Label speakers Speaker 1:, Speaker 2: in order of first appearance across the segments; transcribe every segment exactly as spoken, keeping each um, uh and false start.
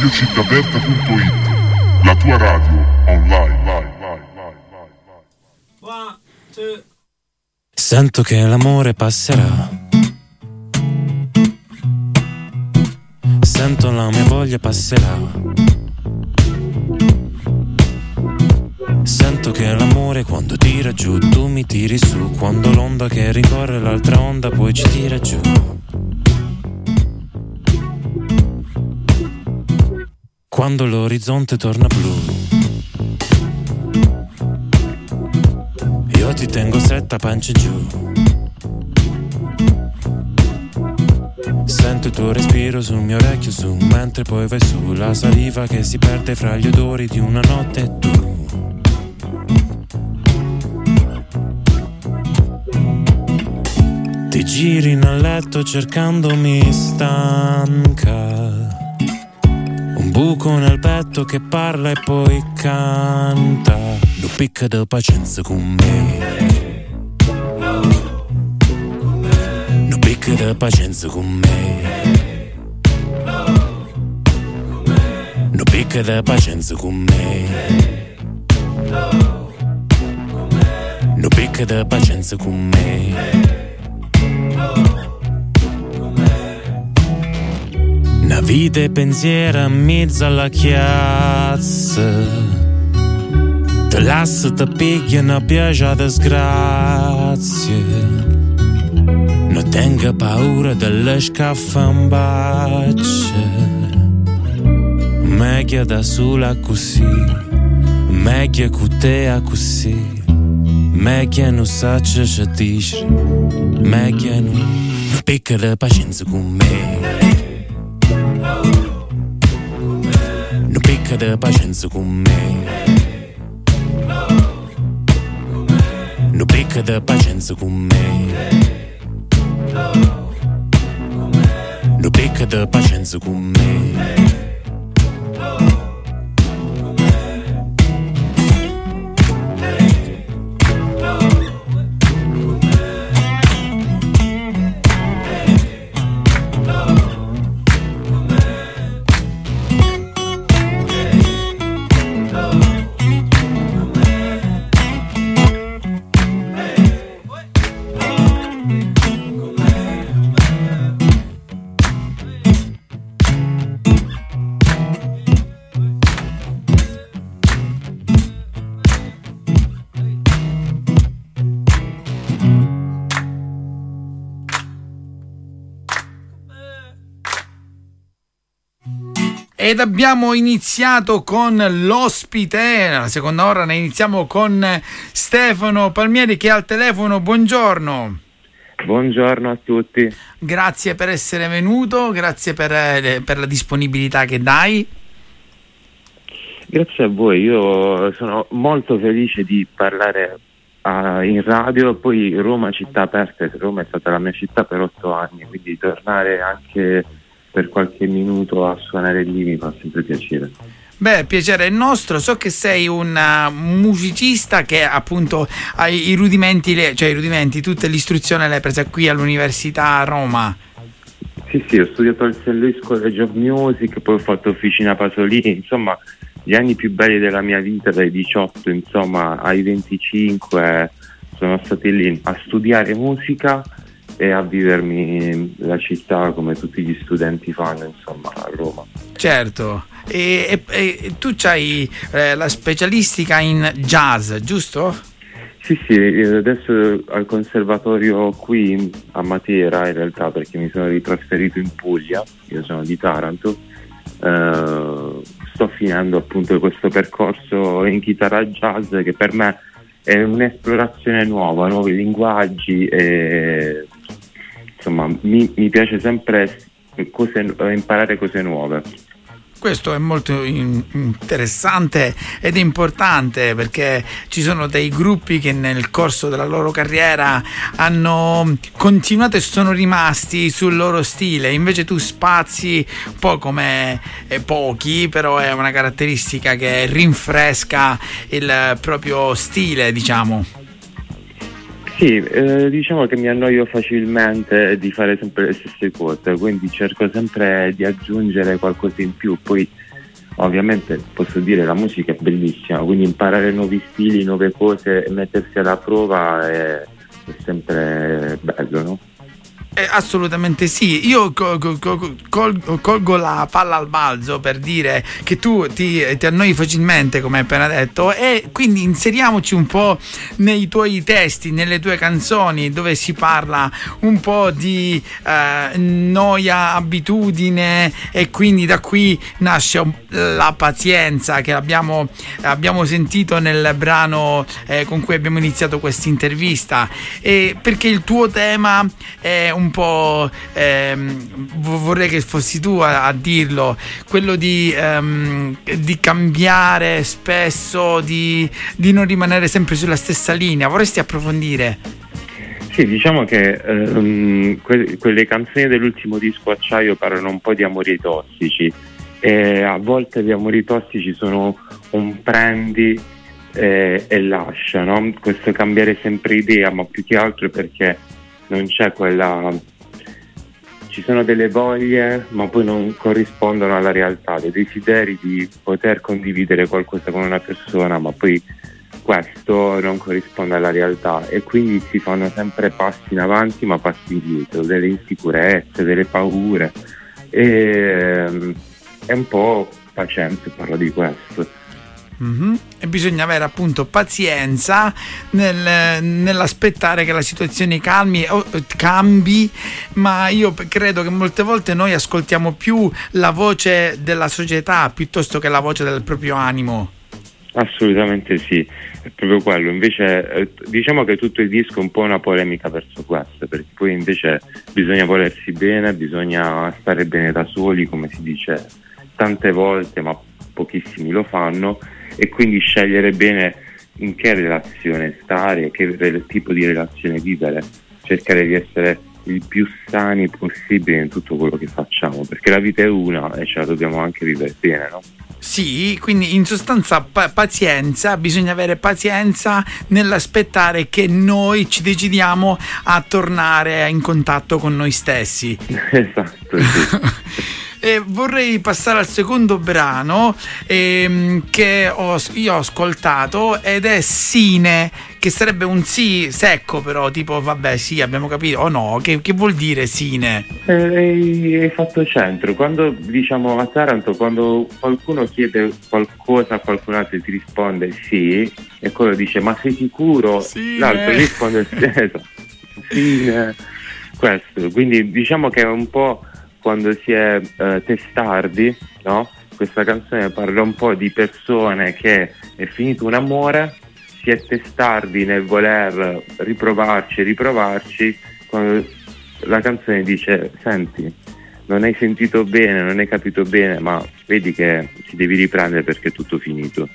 Speaker 1: radio città aperta punto it, la tua radio online.
Speaker 2: One, two. Sento che l'amore passerà, sento la mia voglia passerà, sento che l'amore quando tira giù tu mi tiri su, quando l'onda che ricorre l'altra onda poi ci tira giù. Quando l'orizzonte torna blu, io ti tengo stretta pancia giù. Sento il tuo respiro sul mio orecchio su, mentre poi vai su, la saliva che si perde fra gli odori di una notte e tu. Ti giri nel letto cercandomi stanca, un buco nel petto che parla e poi canta. Non picca di pazienza con me, non picca di pazienza con me, non picca di pazienza con me, non picca di pazienza con me. Una vita e pensiero in mezzo alla chiazza, te lascia, te picchia, non piace a disgrazia. Non tenga paura delle scaffambacce, meglio da sola così, meglio con te così, meglio non sa ce ci dice, meglio non, non picca di pazienza con me. Non picca di pazienza con me, non picca di pazienza con me, non picca di pazienza con me.
Speaker 3: Ed abbiamo iniziato con l'ospite, la seconda ora ne iniziamo con Stefano Palmieri che è al telefono. Buongiorno.
Speaker 4: Buongiorno a tutti.
Speaker 3: Grazie per essere venuto, grazie per, per la disponibilità che dai.
Speaker 4: Grazie a voi, io sono molto felice di parlare uh, in radio, poi Roma città aperta, Roma è stata la mia città per otto anni, quindi tornare anche per qualche minuto a suonare lì mi fa sempre piacere.
Speaker 3: Beh, piacere è nostro. So che sei un uh, musicista che appunto hai i rudimenti, le, cioè i rudimenti, tutta l'istruzione l'hai presa qui all'Università a Roma.
Speaker 4: Sì, sì, ho studiato al Saint Louis College of Music, poi ho fatto Officina Pasolini, insomma gli anni più belli della mia vita, dai diciotto insomma ai venticinque, sono stati lì a studiare musica e a vivermi la città come tutti gli studenti fanno, insomma, a Roma.
Speaker 3: Certo, e, e, e tu c'hai eh, la specialistica in jazz, giusto?
Speaker 4: Sì, sì, adesso al conservatorio qui a Matera in realtà, perché mi sono ritrasferito in Puglia, io sono di Taranto, eh, sto finendo appunto questo percorso in chitarra jazz che per me è un'esplorazione nuova, nuovi linguaggi e insomma mi, mi piace sempre cose, imparare cose nuove.
Speaker 3: Questo è molto in- interessante ed importante, perché ci sono dei gruppi che nel corso della loro carriera hanno continuato e sono rimasti sul loro stile, invece tu spazi un po' come eh, pochi, però è una caratteristica che rinfresca il proprio stile, diciamo.
Speaker 4: Sì, eh, diciamo che mi annoio facilmente di fare sempre le stesse cose, quindi cerco sempre di aggiungere qualcosa in più. Poi ovviamente posso dire la musica è bellissima, quindi imparare nuovi stili, nuove cose e mettersi alla prova è, è sempre bello, no?
Speaker 3: Eh, assolutamente sì, io col, col, col, colgo la palla al balzo per dire che tu ti, ti annoi facilmente, come hai appena detto, e quindi inseriamoci un po' nei tuoi testi, nelle tue canzoni, dove si parla un po' di eh, noia, abitudine, e quindi da qui nasce la pazienza che abbiamo, abbiamo sentito nel brano eh, con cui abbiamo iniziato questa intervista, e perché il tuo tema è un un po' ehm, vorrei che fossi tu a, a dirlo, quello di, ehm, di cambiare spesso, di, di non rimanere sempre sulla stessa linea. Vorresti approfondire?
Speaker 4: Sì, diciamo che ehm, que- quelle canzoni dell'ultimo disco Acciaio parlano un po' di amori tossici, e a volte gli amori tossici sono un prendi eh, e lascia, no? Questo cambiare sempre idea, ma più che altro perché non c'è quella, ci sono delle voglie ma poi non corrispondono alla realtà, dei desideri di poter condividere qualcosa con una persona, ma poi questo non corrisponde alla realtà, e quindi si fanno sempre passi in avanti ma passi indietro, delle insicurezze, delle paure, e è un po' pazienza, parlo di questo.
Speaker 3: Mm-hmm. E bisogna avere appunto pazienza nel, nell'aspettare che la situazione calmi o cambi, ma io credo che molte volte noi ascoltiamo più la voce della società piuttosto che la voce del proprio animo.
Speaker 4: Assolutamente sì, è proprio quello. Invece diciamo che tutto il disco è un po' una polemica verso questo, perché poi invece bisogna volersi bene, bisogna stare bene da soli, come si dice tante volte, ma pochissimi lo fanno, e quindi scegliere bene in che relazione stare, che re- tipo di relazione vivere, cercare di essere il più sani possibile in tutto quello che facciamo, perché la vita è una e ce la dobbiamo anche vivere bene, no?
Speaker 3: Sì, quindi in sostanza pa- pazienza, bisogna avere pazienza nell'aspettare che noi ci decidiamo a tornare in contatto con noi stessi.
Speaker 4: Esatto, sì.
Speaker 3: E vorrei passare al secondo brano ehm, che ho, io ho ascoltato, ed è Sine, che sarebbe un sì secco, però tipo vabbè sì abbiamo capito, o no, che, che vuol dire Sine?
Speaker 4: Eh, hai fatto centro. Quando diciamo a Taranto, quando qualcuno chiede qualcosa a qualcun altro e ti risponde sì, e quello dice ma sei sicuro?
Speaker 3: Sine.
Speaker 4: L'altro risponde sì, Sine. Questo, quindi diciamo che è un po' quando si è eh, testardi, no? Questa canzone parla un po' di persone che è finito un amore, si è testardi nel voler riprovarci, riprovarci, quando la canzone dice senti, non hai sentito bene, non hai capito bene, ma vedi che ti devi riprendere perché è tutto finito.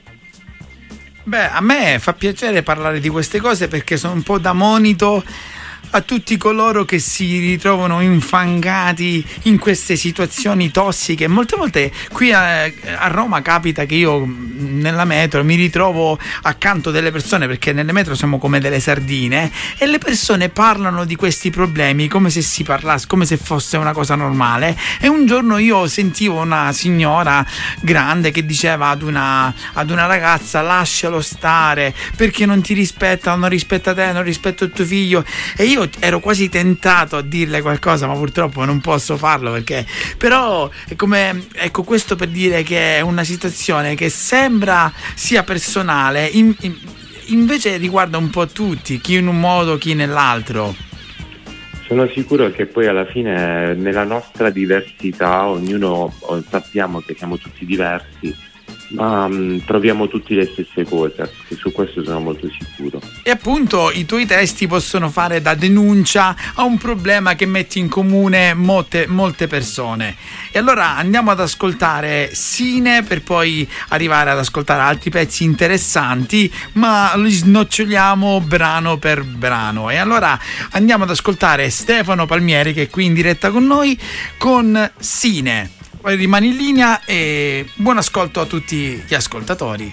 Speaker 3: Beh, a me fa piacere parlare di queste cose perché sono un po' da monito a tutti coloro che si ritrovano infangati in queste situazioni tossiche. Molte volte qui a, a Roma capita che io nella metro mi ritrovo accanto delle persone, perché nelle metro siamo come delle sardine, e le persone parlano di questi problemi come se si parlasse, come se fosse una cosa normale. E un giorno io sentivo una signora grande che diceva ad una, ad una ragazza lascialo stare perché non ti rispetta, non rispetta te, non rispetta il tuo figlio. E io ero quasi tentato a dirle qualcosa, ma purtroppo non posso farlo, perché però è come, ecco, questo per dire che è una situazione che sembra sia personale, in, in, invece riguarda un po' tutti, chi in un modo, chi nell'altro.
Speaker 4: Sono sicuro che poi alla fine nella nostra diversità ognuno, sappiamo che siamo tutti diversi, ma um, troviamo tutti le stesse cose, e su questo sono molto sicuro.
Speaker 3: E appunto i tuoi testi possono fare da denuncia a un problema che metti in comune molte, molte persone. E allora andiamo ad ascoltare Sine per poi arrivare ad ascoltare altri pezzi interessanti, ma li snoccioliamo brano per brano. E allora andiamo ad ascoltare Stefano Palmieri, che è qui in diretta con noi, con Sine. Rimani in linea e buon ascolto a tutti gli ascoltatori.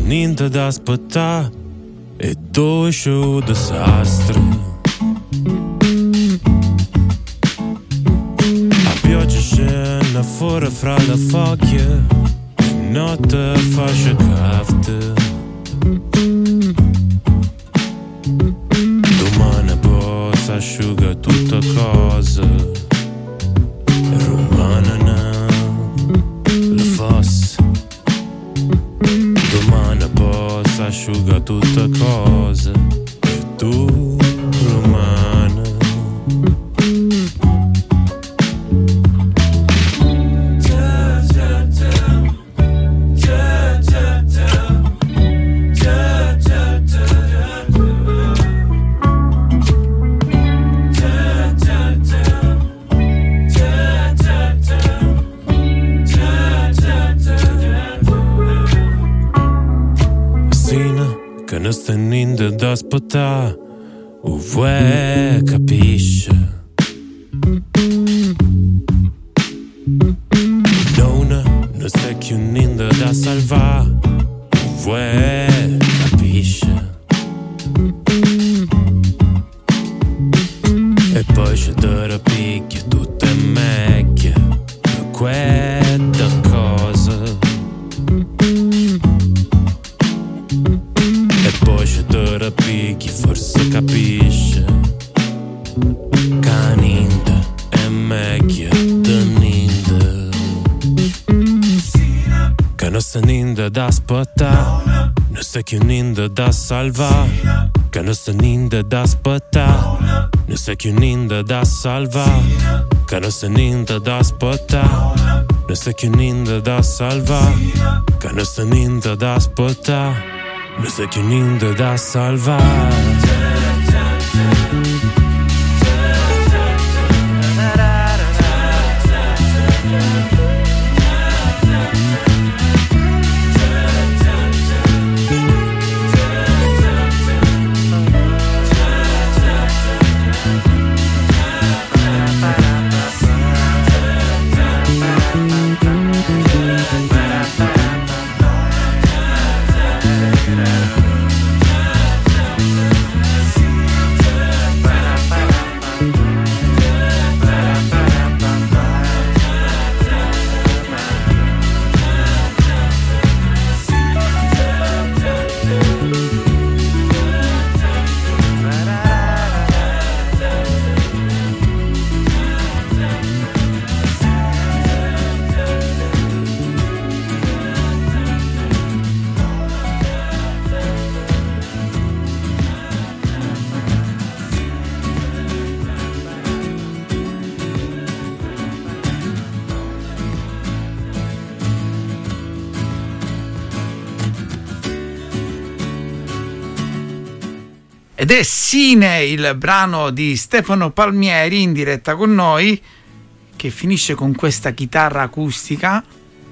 Speaker 2: niente da aspettare e dove c'è un disastro. A pioggia scende fuori fra le foglie, notte faccia cafte. Domani poi s'asciuga tutta cosa, rumanano le fosse. Domani poi s'asciuga tutta cosa e tu rumana. Che non sta niente da aspettare, o vuoi capisce. Non, non sta più niente da salvare, o vuoi capisce. E poi c'è da picchia tutte macchie, per questa cosa. E poi c'è da picchi, forse capisce che niente è meglio di niente, che non sta niente da aspettare, non sta più niente da salvare, che non sta niente da aspettare, non sta più niente da salvare, che non sta niente da aspettare, non sta più niente da salvare, che non sta niente da aspettare. Non sei più niente da salvare.
Speaker 3: Ed è Sine, il brano di Stefano Palmieri in diretta con noi, che finisce con questa chitarra acustica.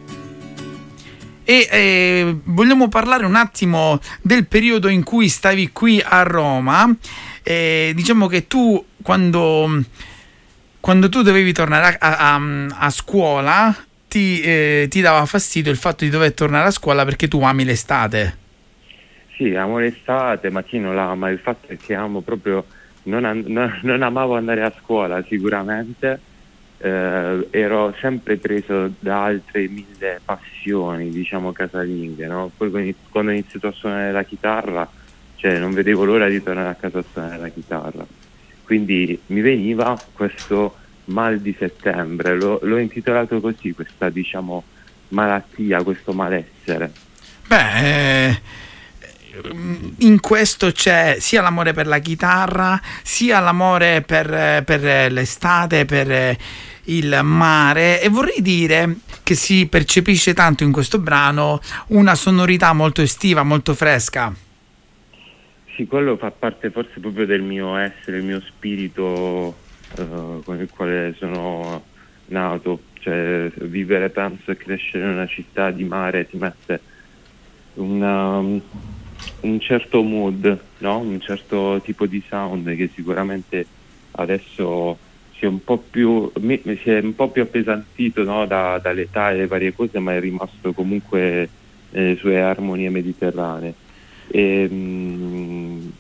Speaker 3: E eh, vogliamo parlare un attimo del periodo in cui stavi qui a Roma. Eh, diciamo che tu quando, quando tu dovevi tornare a, a, a scuola ti, eh, ti dava fastidio il fatto di dover tornare a scuola perché tu ami l'estate.
Speaker 4: Sì, amo l'estate, ma chi non l'ama? Il fatto è che amo proprio, non, an- non, non amavo andare a scuola sicuramente, eh, ero sempre preso da altre mille passioni, diciamo casalinghe, no? Poi quando ho iniziato a suonare la chitarra, cioè non vedevo l'ora di tornare a casa a suonare la chitarra, quindi mi veniva questo mal di settembre, l'ho, l'ho intitolato così, questa diciamo malattia, questo malessere.
Speaker 3: Beh, eh... in questo c'è sia l'amore per la chitarra, sia l'amore per, per l'estate, per il mare, e vorrei dire che si percepisce tanto in questo brano una sonorità molto estiva, molto fresca.
Speaker 4: Sì, quello fa parte forse proprio del mio essere, il mio spirito uh, con il quale sono nato, cioè vivere, penso, e crescere in una città di mare ti mette una... un certo mood, no? Un certo tipo di sound che sicuramente adesso si è un po' più mi, si è un po' più appesantito, no? da, dall'età e le varie cose, ma è rimasto comunque nelle sue armonie mediterranee. E, mh,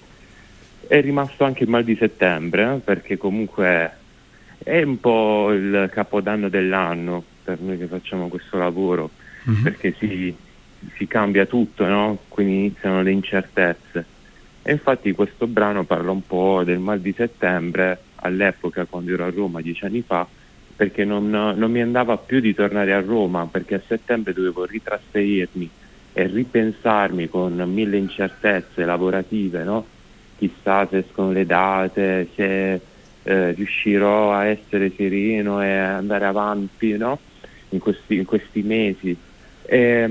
Speaker 4: è rimasto anche il Mal di Settembre, eh, perché comunque è un po' il capodanno dell'anno per noi che facciamo questo lavoro, mm-hmm. perché si, si cambia tutto, no? Quindi iniziano le incertezze. E infatti questo brano parla un po' del Mal di Settembre all'epoca, quando ero a Roma dieci anni fa, perché non, non mi andava più di tornare a Roma, perché a settembre dovevo ritrasferirmi e ripensarmi con mille incertezze lavorative, no? Chissà se escono le date, se eh, riuscirò a essere sereno e andare avanti, no? In questi, in questi mesi. E,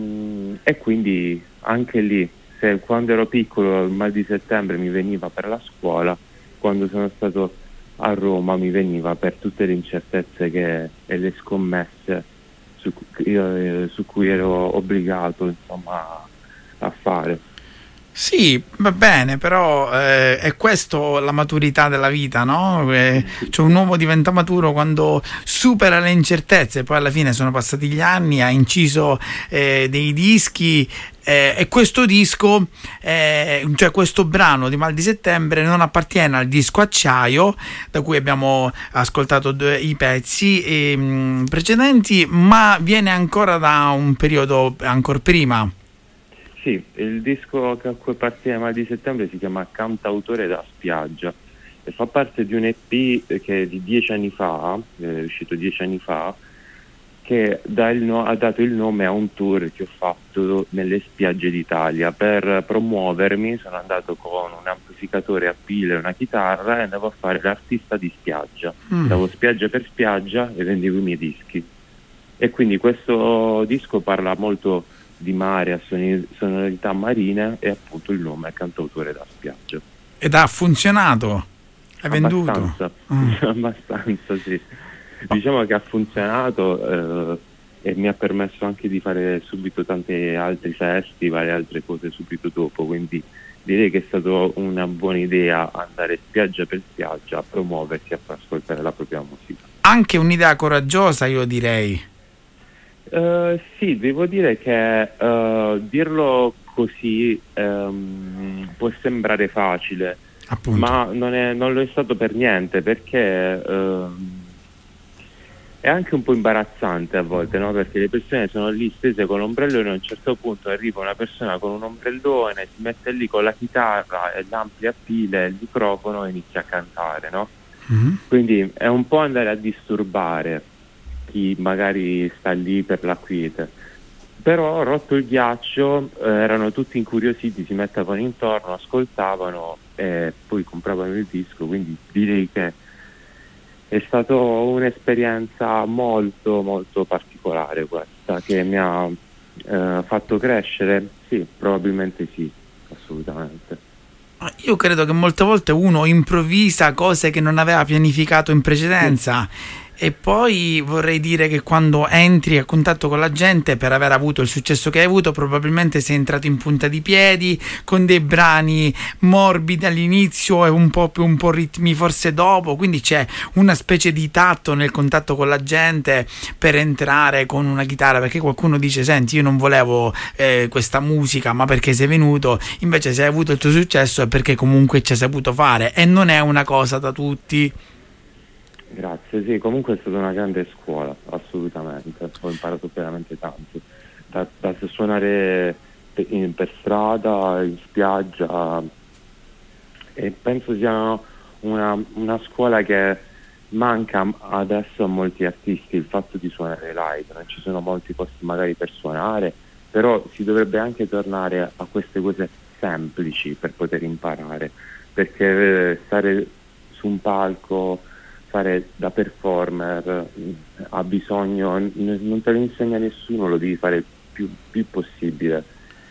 Speaker 4: e quindi anche lì, se quando ero piccolo il Mal di Settembre mi veniva per la scuola, quando sono stato a Roma mi veniva per tutte le incertezze che, e le scommesse su, io, su cui ero obbligato, insomma, a fare.
Speaker 3: Sì, va bene, però eh, è questo la maturità della vita, no? Eh, cioè un uomo diventa maturo quando supera le incertezze, poi alla fine sono passati gli anni, ha inciso eh, dei dischi eh, e questo disco, eh, cioè questo brano di Mal di Settembre non appartiene al disco Acciaio, da cui abbiamo ascoltato due, i pezzi eh, mh, precedenti, ma viene ancora da un periodo ancora prima.
Speaker 4: Sì, il disco che a cui appartiene Mal di Settembre si chiama Cantautore da spiaggia e fa parte di un E P che è di dieci anni fa, è uscito dieci anni fa, che dà il no- ha dato il nome a un tour che ho fatto nelle spiagge d'Italia. Per promuovermi sono andato con un amplificatore a pile e una chitarra e andavo a fare l'artista di spiaggia. Mm. Andavo spiaggia per spiaggia e vendevo i miei dischi. E quindi questo disco parla molto di mare, a sonorità marine, e appunto il nome è Cantautore da spiaggia.
Speaker 3: Ed ha funzionato? Hai venduto?
Speaker 4: Abbastanza,
Speaker 3: mm.
Speaker 4: abbastanza sì. Diciamo che ha funzionato eh, e mi ha permesso anche di fare subito tanti altri festival e altre cose subito dopo, quindi direi che è stata una buona idea andare spiaggia per spiaggia a promuoversi e a far ascoltare la propria musica.
Speaker 3: Anche un'idea coraggiosa, io direi.
Speaker 4: Uh, sì, devo dire che uh, dirlo così um, può sembrare facile, appunto. Ma non, è, non lo è stato per niente, perché uh, è anche un po' imbarazzante a volte, no? Perché le persone sono lì stese con l'ombrellone e a un certo punto arriva una persona con un ombrellone, si mette lì con la chitarra e l'amplia a pile, il microfono e inizia a cantare, no? Mm-hmm. Quindi è un po' andare a disturbare chi magari sta lì per la quiete. Però rotto il ghiaccio eh, erano tutti incuriositi, si mettevano intorno, ascoltavano e poi compravano il disco, quindi direi che è stata un'esperienza molto molto particolare questa, che mi ha eh, fatto crescere. Sì, probabilmente sì, assolutamente.
Speaker 3: Io credo che molte volte uno improvvisa cose che non aveva pianificato in precedenza. Sì. E poi vorrei dire che quando entri a contatto con la gente, per aver avuto il successo che hai avuto, probabilmente sei entrato in punta di piedi con dei brani morbidi all'inizio e un po' più un po' ritmi forse dopo, quindi c'è una specie di tatto nel contatto con la gente per entrare con una chitarra, perché qualcuno dice: senti, io non volevo eh, questa musica, ma perché sei venuto, invece se hai avuto il tuo successo è perché comunque ci hai saputo fare, e non è una cosa da tutti.
Speaker 4: Grazie, sì, comunque è stata una grande scuola, assolutamente, ho imparato veramente tanto, da, da suonare per, in, per strada, in spiaggia, e penso sia una, una scuola che manca adesso a molti artisti, il fatto di suonare live, non ci sono molti posti magari per suonare, però si dovrebbe anche tornare a queste cose semplici per poter imparare, perché stare su un palco, fare da performer ha bisogno, non te lo insegna nessuno, lo devi fare il più, più possibile,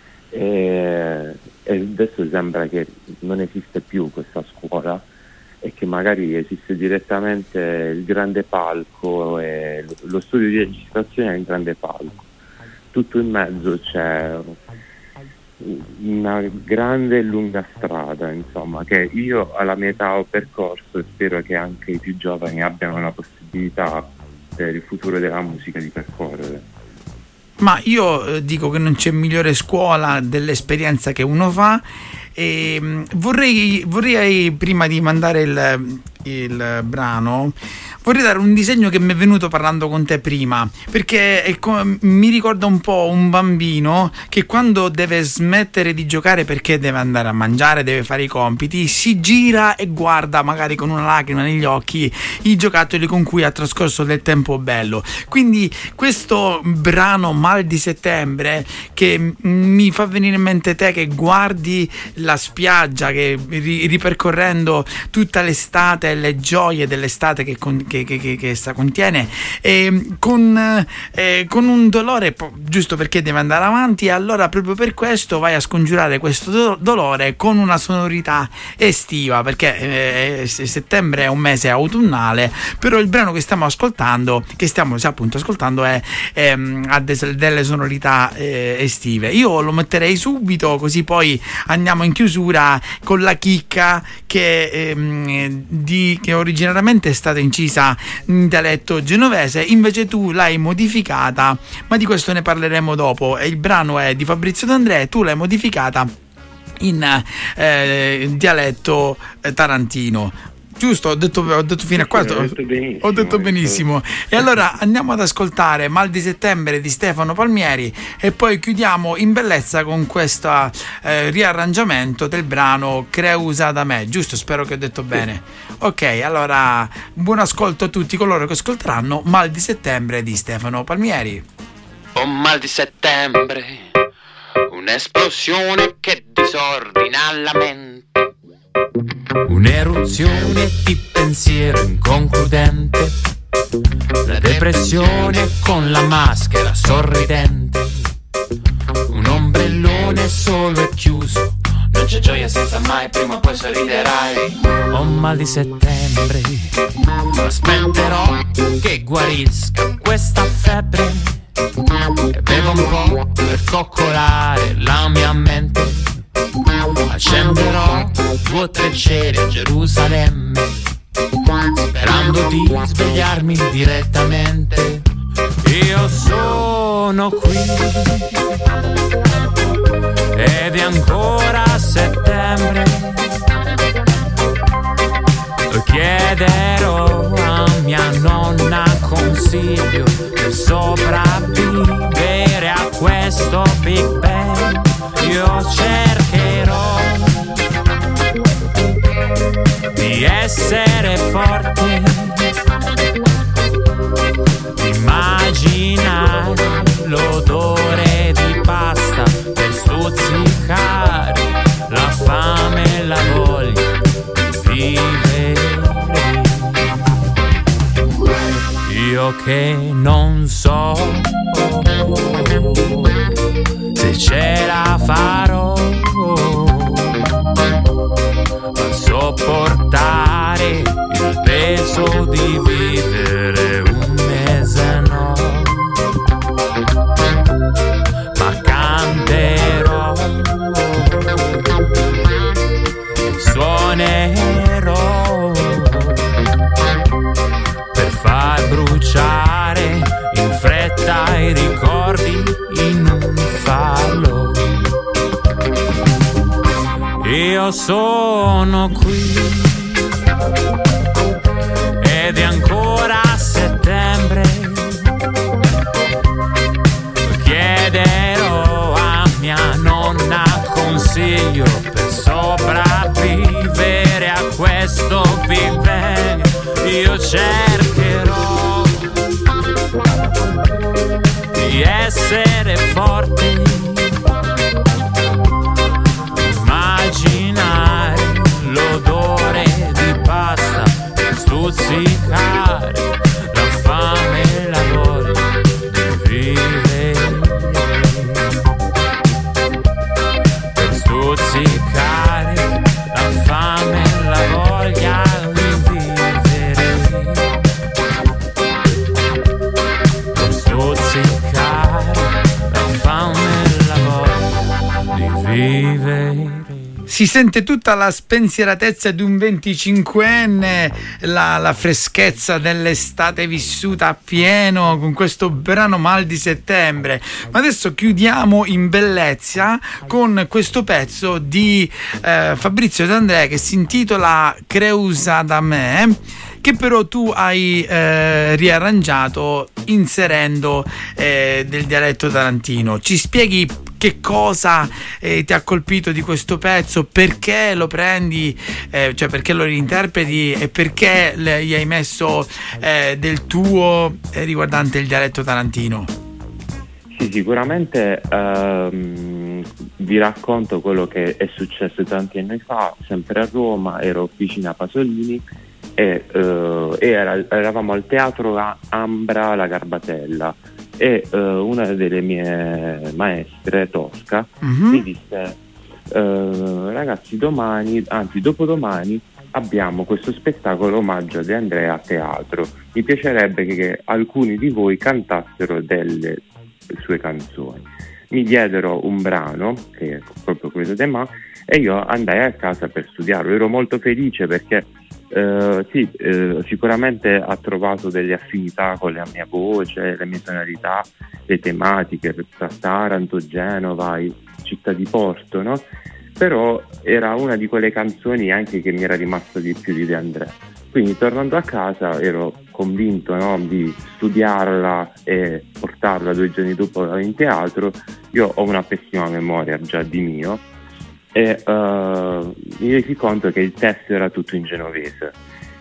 Speaker 4: e, e adesso sembra che non esiste più questa scuola e che magari esiste direttamente il grande palco e lo studio di registrazione è il grande palco, tutto in mezzo c'è una grande e lunga strada, insomma, che io alla mia età ho percorso e spero che anche i più giovani abbiano la possibilità per il futuro della musica di percorrere.
Speaker 3: Ma io eh, dico che non c'è migliore scuola dell'esperienza che uno fa. E mh, vorrei, vorrei prima di mandare il, il brano, vorrei dare un disegno che mi è venuto parlando con te prima, perché è com- mi ricorda un po' un bambino che quando deve smettere di giocare perché deve andare a mangiare, deve fare i compiti, si gira e guarda magari con una lacrima negli occhi i giocattoli con cui ha trascorso del tempo bello. Quindi questo brano Mal di settembre, che mi fa venire in mente te che guardi la spiaggia, che ri- ripercorrendo tutta l'estate e le gioie dell'estate che con- Che, che, che, che essa contiene, eh, con, eh, con un dolore giusto perché deve andare avanti, e allora proprio per questo vai a scongiurare questo do- dolore con una sonorità estiva, perché eh, settembre è un mese autunnale, però il brano che stiamo ascoltando, che stiamo sì, appunto ascoltando, è, è, ha de- delle sonorità eh, estive. Io lo metterei subito, così poi andiamo in chiusura con la chicca che, ehm, di, che originariamente è stata incisa in dialetto genovese, invece tu l'hai modificata, ma di questo ne parleremo dopo. E il brano è di Fabrizio D'Andrea, tu l'hai modificata in eh, dialetto eh, tarantino. Giusto? Ho detto, ho detto fino a qua.
Speaker 4: Ho detto benissimo.
Speaker 3: Ho detto benissimo. E allora andiamo ad ascoltare Mal di settembre di Stefano Palmieri e poi chiudiamo in bellezza con questo eh, riarrangiamento del brano Creusa da me. Giusto? Spero che ho detto bene. Ok, allora buon ascolto a tutti coloro che ascolteranno Mal di settembre di Stefano Palmieri.
Speaker 5: Oh, mal di settembre, un'esplosione che disordina la mente.
Speaker 2: Un'eruzione di pensiero inconcludente, la depressione con la maschera sorridente, un ombrellone solo e chiuso, non c'è gioia senza mai, prima o poi sorriderai. Ho mal di settembre, aspetterò che guarisca questa febbre e bevo un po' per coccolare la mia mente. Accenderò due o tre ceri a Gerusalemme, sperando di svegliarmi direttamente. Io sono qui ed è ancora settembre. Chiederò a mia nonna consiglio per sopravvivere a questo Big Bang. Io cercherò di essere forte, immaginare l'odore di pasta per stuzzicare la fame e la voglia di vivere. Io che non so se ce la farò a sopportare il peso di vivere un mese, no, ma canterò e suonerò per far bruciare in fretta i ricordi in un fallo. Io sono qui ed è ancora settembre. Chiederò a mia nonna consiglio per sopravvivere a questo Big Bang. Io cercherò di essere forte, immaginare l'odore di pasta per stuzzicare la fame e la voglia di vivere, per stuzzicare la fame e la voglia di vivere, per stuzzicare la fame e la voglia di vivere.
Speaker 3: si sente tutta la spensieratezza di un venticinquenne, la, la freschezza dell'estate vissuta a pieno con questo brano Mal di settembre. Ma adesso chiudiamo in bellezza con questo pezzo di eh, Fabrizio De André che si intitola Creusa da me, che però tu hai eh, riarrangiato inserendo eh, del dialetto tarantino. Ci spieghi che cosa eh, ti ha colpito di questo pezzo, perché lo prendi, eh, cioè perché lo reinterpreti e perché le, gli hai messo eh, del tuo eh, riguardante il dialetto tarantino?
Speaker 4: Sì, sicuramente ehm, vi racconto quello che è successo tanti anni fa, sempre a Roma, ero vicino a Pasolini e, eh, e era, eravamo al teatro Ambra La Garbatella e eh, una delle mie maestre, Tosca, mm-hmm. mi disse eh, ragazzi, domani, anzi dopodomani abbiamo questo spettacolo omaggio a De André a teatro, mi piacerebbe che, che alcuni di voi cantassero delle sue canzoni. Mi diedero un brano che è proprio quello di Ma e io andai a casa per studiarlo. Ero molto felice perché eh, sì, eh, sicuramente ha trovato delle affinità con la mia voce, le mie tonalità, le tematiche tra Taranto, Genova, città di Porto, no? Però era una di quelle canzoni anche che mi era rimasto di più di De André. Quindi tornando a casa ero convinto, no, di studiarla e portarla due giorni dopo in teatro. Io ho una pessima memoria già di mio e uh, mi resi conto che il testo era tutto in genovese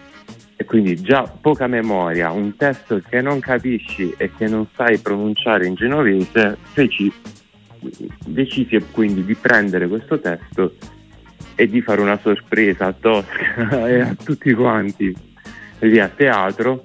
Speaker 4: e quindi già poca memoria, un testo che non capisci e che non sai pronunciare in genovese. Feci, decisi quindi di prendere questo testo e di fare una sorpresa a Tosca e a tutti quanti lì a teatro,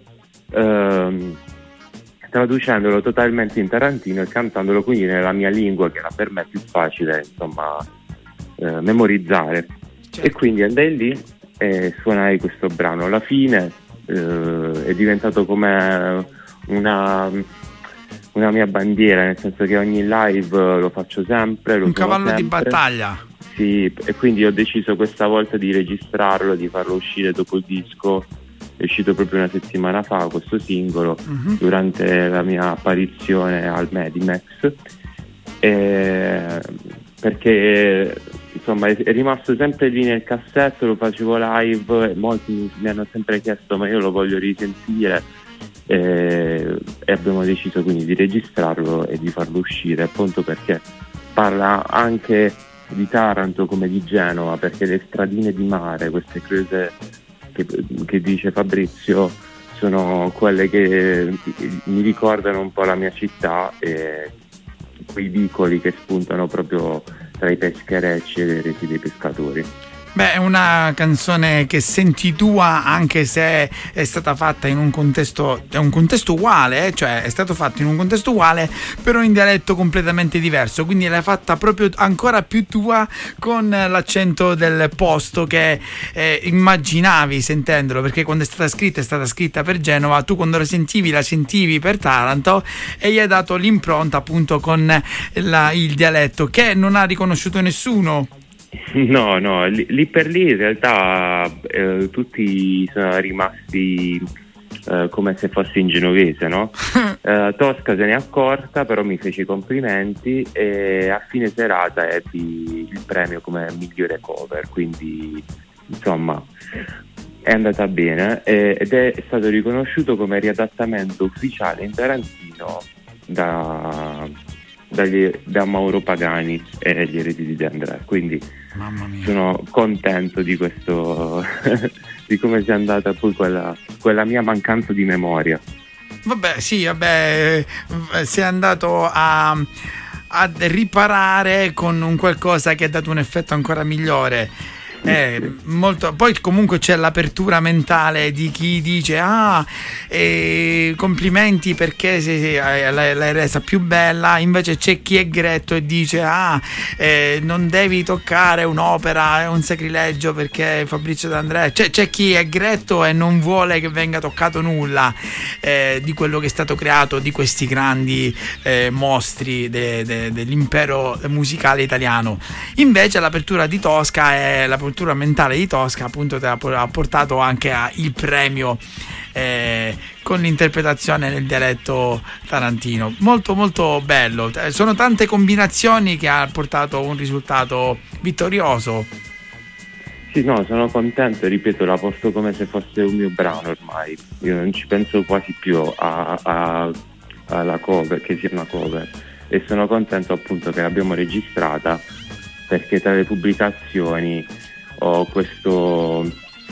Speaker 4: ehm, traducendolo totalmente in tarantino e cantandolo quindi nella mia lingua, che era per me più facile, insomma, eh, memorizzare. Certo. E quindi andai lì e suonai questo brano. Alla fine eh, è diventato come una, una mia bandiera, nel senso che ogni live lo faccio sempre. Lo
Speaker 3: un cavallo
Speaker 4: sempre.
Speaker 3: di battaglia.
Speaker 4: Sì, e quindi ho deciso questa volta di registrarlo, di farlo uscire dopo il disco. È uscito proprio una settimana fa questo singolo, uh-huh. durante la mia apparizione al Medimex, e perché insomma è rimasto sempre lì nel cassetto, lo facevo live e molti mi hanno sempre chiesto ma io lo voglio risentire, e, e abbiamo deciso quindi di registrarlo e di farlo uscire, appunto perché parla anche di Taranto come di Genova, perché le stradine di mare, queste cose che, che dice Fabrizio, sono quelle che mi ricordano un po' la mia città e quei vicoli che spuntano proprio tra i pescherecci e le reti dei pescatori.
Speaker 3: Beh, è una canzone che senti tua, anche se è stata fatta in un contesto, è un contesto uguale, eh? Cioè è stato fatto in un contesto uguale, però in dialetto completamente diverso, quindi l'hai fatta proprio ancora più tua, con l'accento del posto che eh, immaginavi sentendolo, perché quando è stata scritta è stata scritta per Genova, tu quando la sentivi la sentivi per Taranto e gli hai dato l'impronta appunto con la, il dialetto che non ha riconosciuto nessuno.
Speaker 4: No, no, lì, lì per lì in realtà eh, tutti sono rimasti eh, come se fossi in genovese, no? eh, Tosca se ne è accorta, però mi fece i complimenti e a fine serata ebbi il premio come migliore cover, quindi insomma è andata bene eh, ed è stato riconosciuto come riadattamento ufficiale in tarantino da... Dagli, da Mauro Pagani e gli eredi di De André, quindi
Speaker 3: mamma mia,
Speaker 4: sono contento di questo di come sia andata poi quella, quella mia mancanza di memoria.
Speaker 3: Vabbè, sì, vabbè, sei andato a, a riparare con un qualcosa che ha dato un effetto ancora migliore. Eh, molto, poi comunque c'è l'apertura mentale di chi dice ah eh, complimenti perché se, se, eh, l'hai resa più bella, invece c'è chi è gretto e dice ah eh, non devi toccare un'opera, è un sacrilegio perché Fabrizio D'Andrea, c'è, c'è chi è gretto e non vuole che venga toccato nulla eh, di quello che è stato creato, di questi grandi eh, mostri de, de, dell'impero musicale italiano. Invece l'apertura di Tosca è l'apertura mentale di Tosca, appunto te ha portato anche a il premio eh, con l'interpretazione nel dialetto tarantino, molto molto bello. Sono tante combinazioni che ha portato un risultato vittorioso.
Speaker 4: Sì, no, sono contento, ripeto, la porto come se fosse un mio brano ormai, io non ci penso quasi più a, a, alla cover, che sia una cover, e sono contento appunto che l'abbiamo registrata, perché tra le pubblicazioni ho questo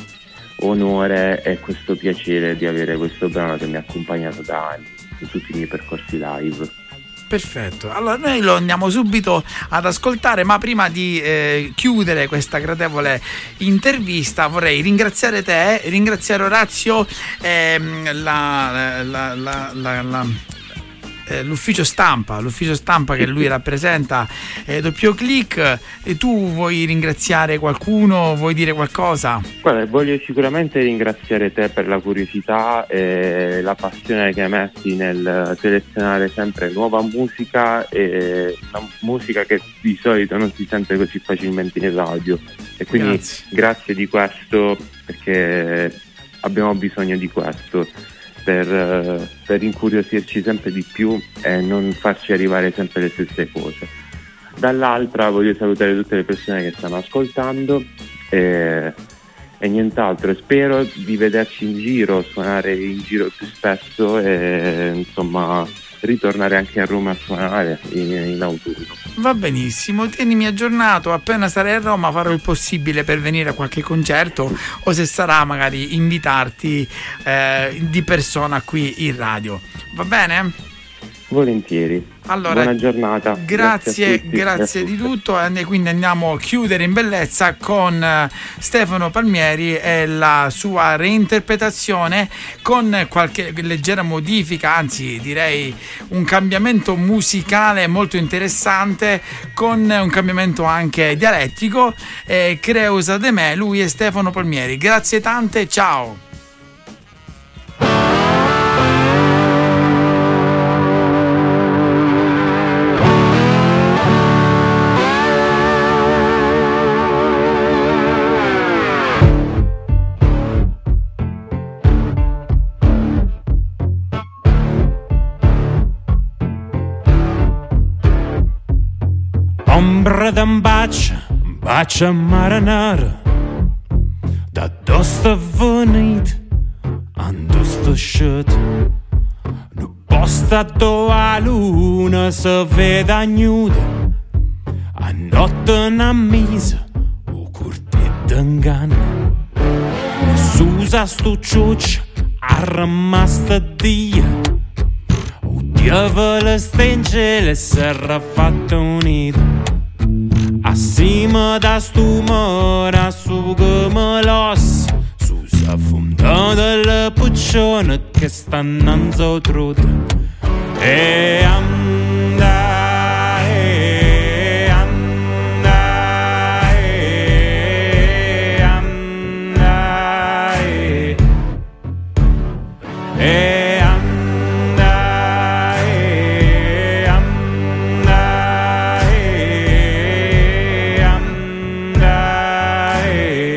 Speaker 4: onore e questo piacere di avere questo brano che mi ha accompagnato da anni in tutti i miei percorsi live.
Speaker 3: Perfetto, allora noi lo andiamo subito ad ascoltare, ma prima di eh, chiudere questa gradevole intervista vorrei ringraziare te, ringraziare Orazio, ehm, la, la, la, la, la Eh, l'ufficio stampa, l'ufficio stampa che lui rappresenta, eh, Doppio Click. E tu vuoi ringraziare qualcuno, vuoi dire qualcosa?
Speaker 4: Guarda, voglio sicuramente ringraziare te per la curiosità e la passione che metti nel selezionare sempre nuova musica, e una musica che di solito non si sente così facilmente in radio, e quindi grazie, grazie di questo, perché abbiamo bisogno di questo Per, per incuriosirci sempre di più e non farci arrivare sempre le stesse cose. Dall'altra voglio salutare tutte le persone che stanno ascoltando e, e nient'altro, spero di vederci in giro, suonare in giro più spesso e insomma ritornare anche a Roma a suonare in, in autunno.
Speaker 3: Va benissimo, tienimi aggiornato, appena sarai a Roma farò il possibile per venire a qualche concerto, o se sarà magari invitarti eh, di persona qui in radio, va bene?
Speaker 4: Volentieri.
Speaker 3: Allora,
Speaker 4: buona giornata.
Speaker 3: Grazie, grazie, grazie di tutto. E quindi andiamo a chiudere in bellezza con Stefano Palmieri e la sua reinterpretazione, con qualche leggera modifica, anzi direi un cambiamento musicale molto interessante, con un cambiamento anche dialettico. eh, Creusa de me, lui è Stefano Palmieri. Grazie tante, ciao.
Speaker 2: Ombra d'un bacio, un bacio marinaro, da dove sta venit, ando sta scet. Nu posta dove la luna si vede nuda, a notte na misa, o curtetta inganna. E s'usa sto ciuccio, a rimasta dia, o diavolo stengele s'era fatto un nido. Acima da stumora su come l'os, su sa funda della pucciona che stanno in zotrut. E anda, e anda, e anda, e e anda, e anda, e anda, e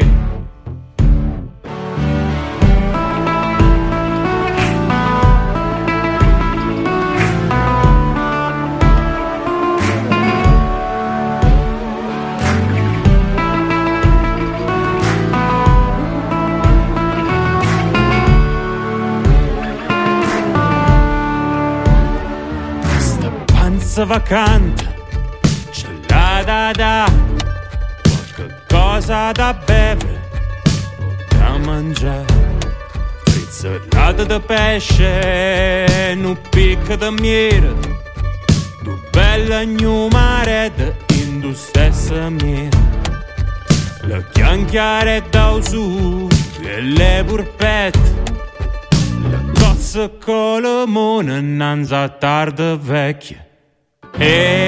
Speaker 2: sta panza vacante, c'è la da da, qualche cosa da bere o da mangiare. Frizzolata di pesce, un picco di miele, due belle gnumarette in due stesse miele. le chianchiare da su e le purpette, le cozze con le mone innanzi a tarde vecchie. E